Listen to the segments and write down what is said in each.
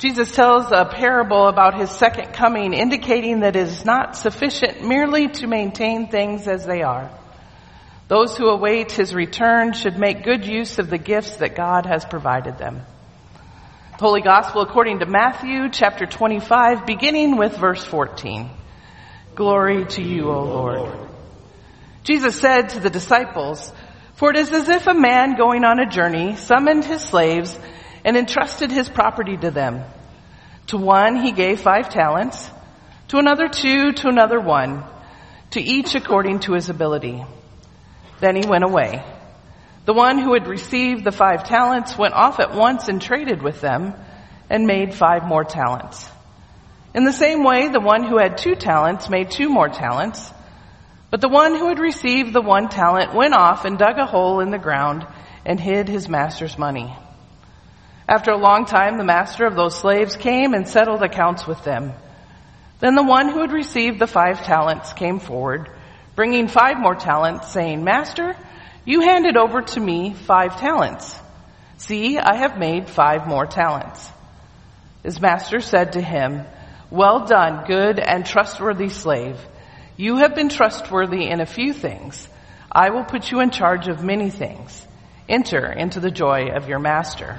Jesus tells a parable about his second coming, indicating that it is not sufficient merely to maintain things as they are. Those who await his return should make good use of the gifts that God has provided them. The Holy Gospel according to Matthew chapter 25, beginning with verse 14. Glory to you, O Lord. Jesus said to the disciples, "For it is as if a man going on a journey summoned his slaves and entrusted his property to them. To one he gave 5 talents, to another 2, to another 1, to each according to his ability. Then he went away. The one who had received the 5 talents went off at once and traded with them and made 5 more talents. In the same way, the one who had 2 talents made 2 more talents. But the one who had received the 1 talent went off and dug a hole in the ground and hid his master's money. After a long time, the master of those slaves came and settled accounts with them. Then the one who had received the 5 talents came forward, bringing 5 more talents, saying, 'Master, you handed over to me 5 talents. See, I have made 5 more talents.' His master said to him, 'Well done, good and trustworthy slave. You have been trustworthy in a few things. I will put you in charge of many things. Enter into the joy of your master.'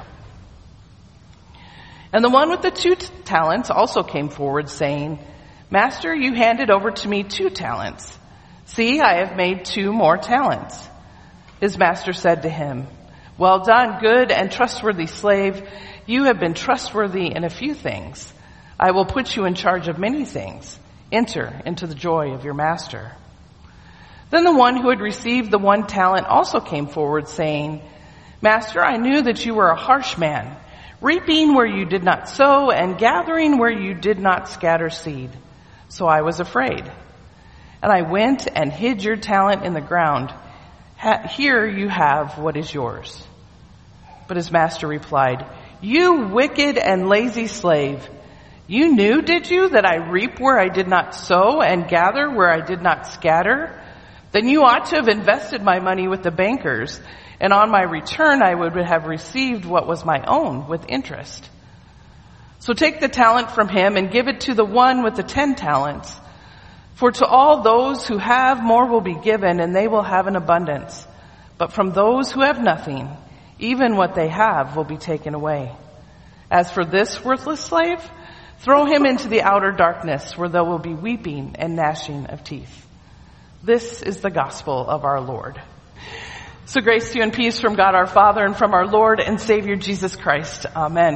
And the one with the 2 talents also came forward, saying, 'Master, you handed over to me 2 talents. See, I have made 2 more talents.' His master said to him, 'Well done, good and trustworthy slave. You have been trustworthy in a few things. I will put you in charge of many things. Enter into the joy of your master.' Then the one who had received the 1 talent also came forward, saying, 'Master, I knew that you were a harsh man, reaping where you did not sow and gathering where you did not scatter seed. So I was afraid. And I went and hid your talent in the ground. Here you have what is yours.' But his master replied, 'You wicked and lazy slave. You knew, did you, that I reap where I did not sow and gather where I did not scatter? Then you ought to have invested my money with the bankers, and on my return I would have received what was my own with interest. So take the talent from him and give it to the one with the 10 talents. For to all those who have, more will be given, and they will have an abundance. But from those who have nothing, even what they have will be taken away. As for this worthless slave, throw him into the outer darkness, where there will be weeping and gnashing of teeth.' This is the gospel of our Lord." So grace to you and peace from God our Father and from our Lord and Savior Jesus Christ. Amen.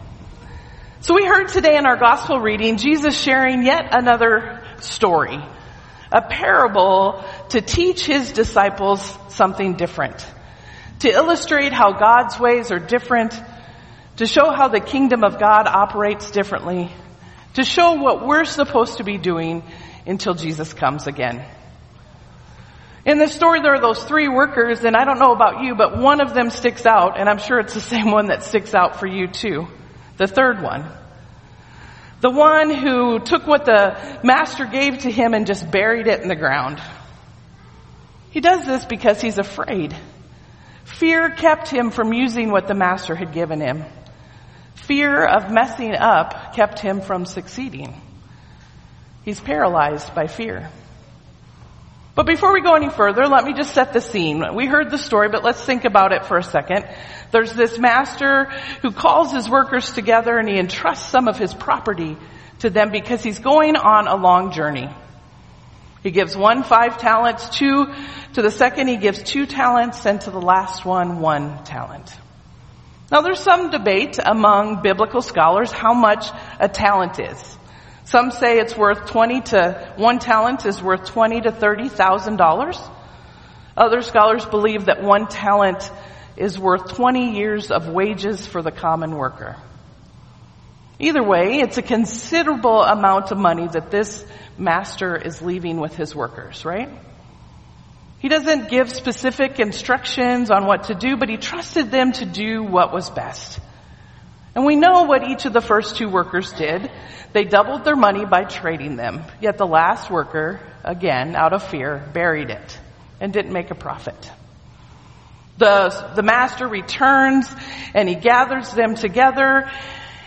So we heard today in our gospel reading, Jesus sharing yet another story, a parable to teach his disciples something different, to illustrate how God's ways are different, to show how the kingdom of God operates differently, to show what we're supposed to be doing until Jesus comes again. In this story, there are those 3 workers, and I don't know about you, but one of them sticks out, and I'm sure it's the same one that sticks out for you too. The third one. The one who took what the master gave to him and just buried it in the ground. He does this because he's afraid. Fear kept him from using what the master had given him. Fear of messing up kept him from succeeding. He's paralyzed by fear. But before we go any further, let me just set the scene. We heard the story, but let's think about it for a second. There's this master who calls his workers together and he entrusts some of his property to them because he's going on a long journey. He gives one 5 talents, 2 to the second he gives 2 talents, and to the last one 1 talent. Now there's some debate among biblical scholars how much a talent is. Some say it's worth 1 talent is worth $20,000 to $30,000. Other scholars believe that 1 talent is worth 20 years of wages for the common worker. Either way, it's a considerable amount of money that this master is leaving with his workers, right? He doesn't give specific instructions on what to do, but he trusted them to do what was best. And we know what each of the first 2 workers did. They doubled their money by trading them. Yet the last worker, again, out of fear, buried it and didn't make a profit. The master returns and he gathers them together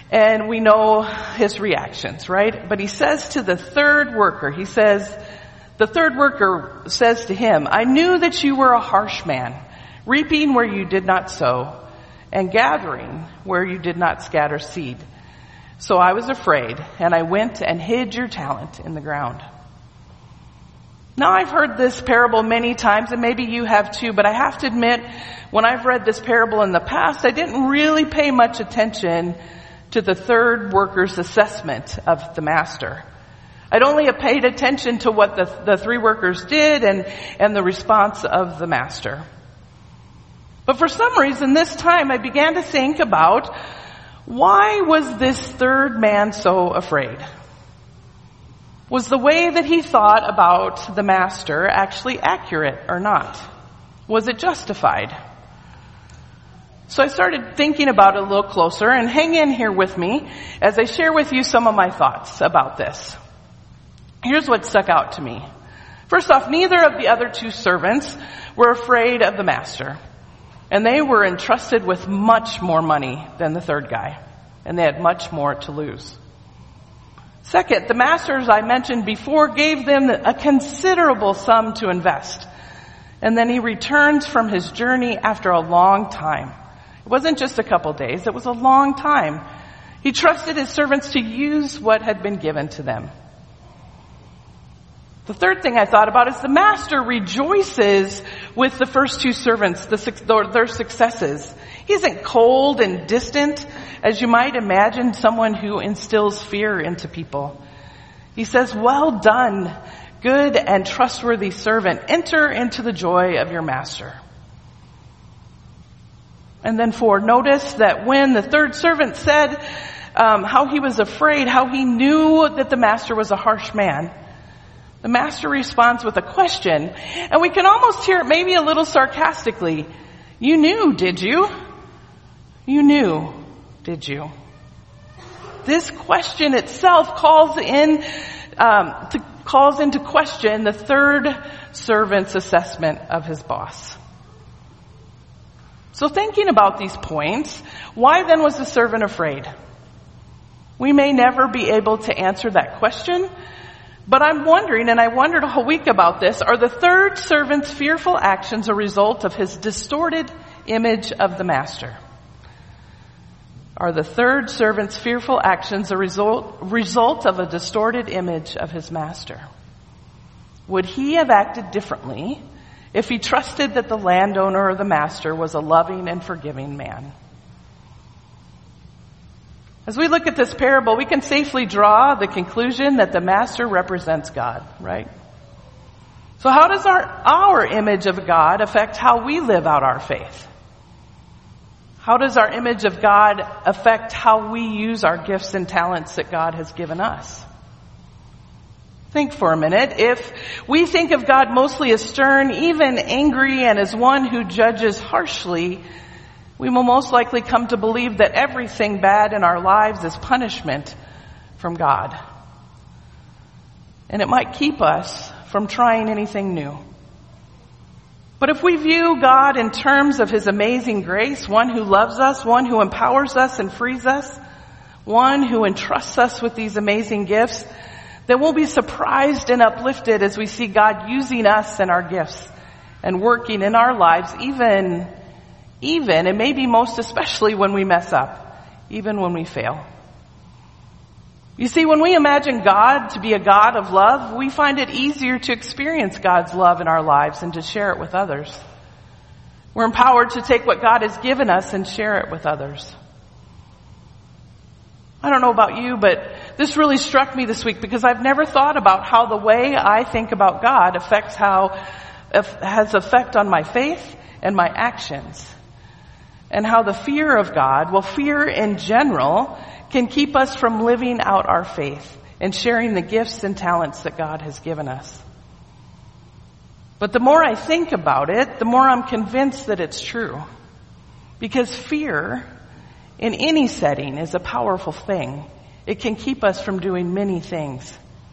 And we know his reactions, right? But he says to the third worker, the third worker says to him, I knew that you were a harsh man, reaping where you did not sow, and gathering where you did not scatter seed. So I was afraid, and I went and hid your talent in the ground. Now, I've heard this parable many times, and maybe you have too, but I have to admit, when I've read this parable in the past, I didn't really pay much attention to the third worker's assessment of the master. I'd only paid attention to what the three workers did and the response of the master. But for some reason, this time I began to think about, why was this third man so afraid? Was the way that he thought about the master actually accurate or not? Was it justified? So I started thinking about it a little closer, and hang in here with me as I share with you some of my thoughts about this. Here's what stuck out to me. First off, neither of the other two servants were afraid of the master, and they were entrusted with much more money than the third guy, and they had much more to lose. Second, the master, as I mentioned before, gave them a considerable sum to invest. And then he returns from his journey after a long time. It wasn't just a couple days, it was a long time. He trusted his servants to use what had been given to them. The third thing I thought about is the master rejoices with the first two servants, their successes. He isn't cold and distant, as you might imagine someone who instills fear into people. He says, well done, good and trustworthy servant. Enter into the joy of your master. And then 4, notice that when the third servant said how he was afraid, how he knew that the master was a harsh man, the master responds with a question, and we can almost hear it maybe a little sarcastically. You knew, did you? You knew, did you? This question itself calls into question the third servant's assessment of his boss. So thinking about these points, why then was the servant afraid? We may never be able to answer that question, but I'm wondering, and I wondered a whole week about this, are the third servant's fearful actions a result of his distorted image of the master? Are the third servant's fearful actions a result of a distorted image of his master? Would he have acted differently if he trusted that the landowner or the master was a loving and forgiving man? As we look at this parable, we can safely draw the conclusion that the master represents God, right? So how does our image of God affect how we live out our faith? How does our image of God affect how we use our gifts and talents that God has given us? Think for a minute. If we think of God mostly as stern, even angry, and as one who judges harshly, we will most likely come to believe that everything bad in our lives is punishment from God. And it might keep us from trying anything new. But if we view God in terms of his amazing grace, one who loves us, one who empowers us and frees us, one who entrusts us with these amazing gifts, then we'll be surprised and uplifted as we see God using us and our gifts and working in our lives, even, and maybe most especially when we mess up, even when we fail. You see, when we imagine God to be a God of love, we find it easier to experience God's love in our lives and to share it with others. We're empowered to take what God has given us and share it with others. I don't know about you, but this really struck me this week because I've never thought about how the way I think about God has effect on my faith and my actions. And how the fear of God, well, fear in general, can keep us from living out our faith and sharing the gifts and talents that God has given us. But the more I think about it, the more I'm convinced that it's true. Because fear in any setting is a powerful thing. It can keep us from doing many things.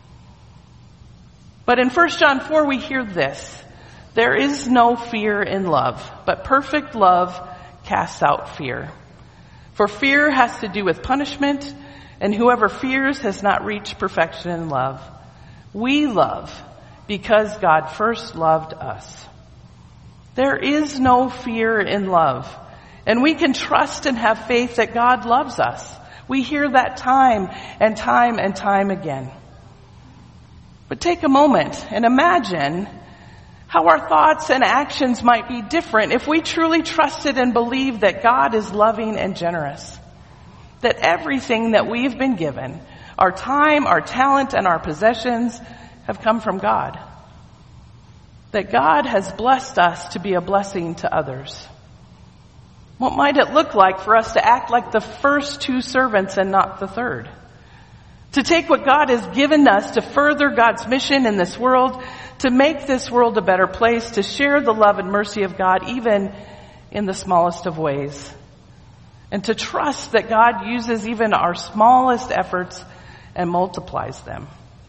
But in 1 John 4 we hear this: there is no fear in love, but perfect love casts out fear. For fear has to do with punishment, and whoever fears has not reached perfection in love. We love because God first loved us. There is no fear in love, and we can trust and have faith that God loves us. We hear that time and time and time again. But take a moment and imagine how our thoughts and actions might be different if we truly trusted and believed that God is loving and generous. That everything that we've been given, our time, our talent, and our possessions, have come from God. That God has blessed us to be a blessing to others. What might it look like for us to act like the first two servants and not the third? To take what God has given us to further God's mission in this world, to make this world a better place, to share the love and mercy of God even in the smallest of ways. And to trust that God uses even our smallest efforts and multiplies them.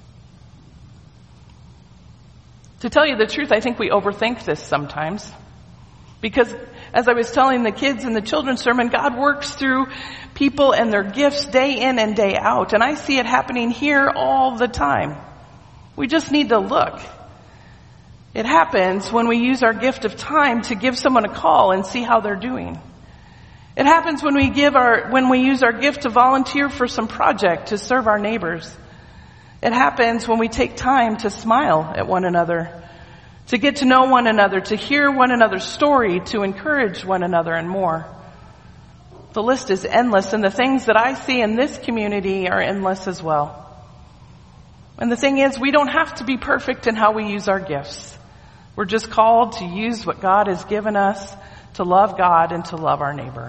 To tell you the truth, I think we overthink this sometimes. Because as I was telling the kids in the children's sermon, God works through people and their gifts day in and day out. And I see it happening here all the time. We just need to look. It happens when we use our gift of time to give someone a call and see how they're doing. It happens when we use our gift to volunteer for some project to serve our neighbors. It happens when we take time to smile at one another, to get to know one another, to hear one another's story, to encourage one another, and more. The list is endless, and the things that I see in this community are endless as well. And the thing is, we don't have to be perfect in how we use our gifts. We're just called to use what God has given us to love God and to love our neighbor.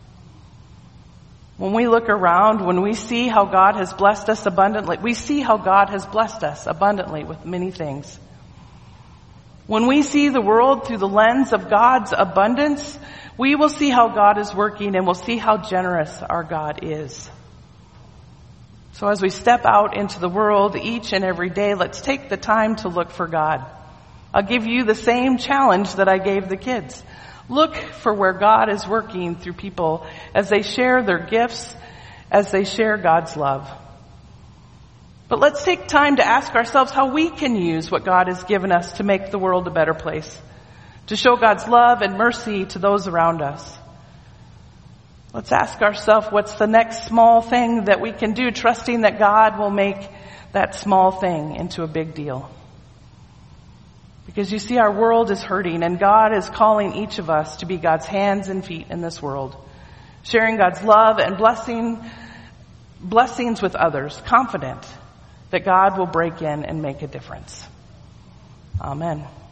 When we look around, when we see how God has blessed us abundantly, we see how God has blessed us abundantly with many things. When we see the world through the lens of God's abundance, we will see how God is working and we'll see how generous our God is. So as we step out into the world each and every day, let's take the time to look for God. I'll give you the same challenge that I gave the kids. Look for where God is working through people as they share their gifts, as they share God's love. But let's take time to ask ourselves how we can use what God has given us to make the world a better place, to show God's love and mercy to those around us. Let's ask ourselves what's the next small thing that we can do, trusting that God will make that small thing into a big deal. Because you see, our world is hurting, and God is calling each of us to be God's hands and feet in this world, sharing God's love and blessings with others, confident that God will break in and make a difference. Amen.